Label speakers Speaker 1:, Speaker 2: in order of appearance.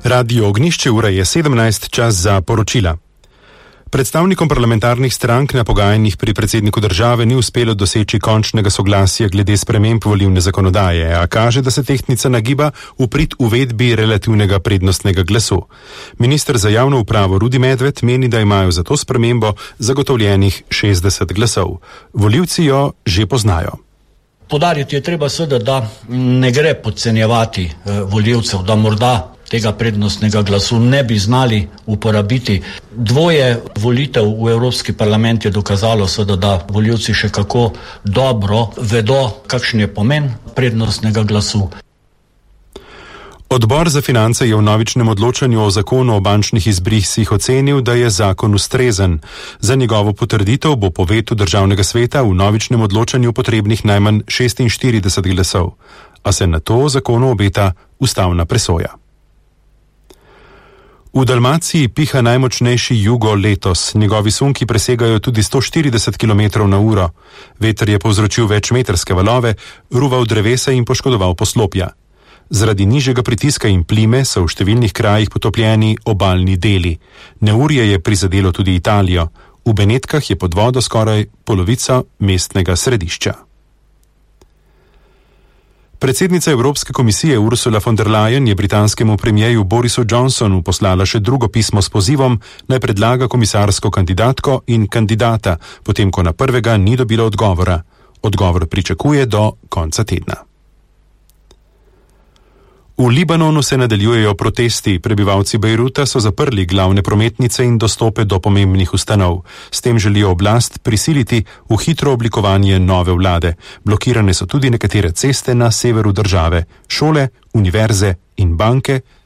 Speaker 1: Radio Ognjišče, ura je 17, čas za poročila. Predstavnikom parlamentarnih strank na pogajanjih pri predsedniku države ni uspelo doseči končnega soglasja glede sprememb volilne zakonodaje, a kaže, da se tehtnica nagiba v prid uvedbi relativnega prednostnega glasu. Minister za javno upravo Rudi Medved meni, da imajo za to spremembo zagotovljenih 60 glasov. Volivci jo že poznajo.
Speaker 2: Podariti je treba seveda, da ne gre podcenjevati volivcev, da morda tega prednostnega glasu ne bi znali uporabiti. Dvoje volitev v Evropski parlament je dokazalo seveda, da volivci še kako dobro vedo, kakšen je pomen prednostnega glasu.
Speaker 1: Odbor za finance je v novičnem odločanju o zakonu o bančnih izbrisih ocenil, da je zakon ustrezen. Za njegovo potrditev bo po vetu državnega sveta v novičnem odločanju potrebnih najmanj 46 glasov, a se na to zakonu obeta ustavna presoja. V Dalmaciji piha najmočnejši jugo letos. Njegovi sunki presegajo tudi 140 km/h. Veter je povzročil večmetrske valove, ruval drevesa in poškodoval poslopja. Zaradi nižjega pritiska in plime so v številnih krajih potopljeni obalni deli. Neurje je prizadelo tudi Italijo. V Benetkah je pod vodo skoraj polovica mestnega središča. Predsednica Evropske komisije Ursula von der Leyen je britanskemu premijeju Borisu Johnsonu poslala še drugo pismo s pozivom, naj predlaga komisarsko kandidatko in kandidata, potem ko na prvega ni dobila odgovora. Odgovor pričakuje do konca tedna. V Libanonu se nadaljujejo protesti. Prebivalci Bejruta so zaprli glavne prometnice in dostope do pomembnih ustanov. S tem želijo oblast prisiliti v hitro oblikovanje nove vlade. Blokirane so tudi nekatere ceste na severu države. Šole, univerze in banke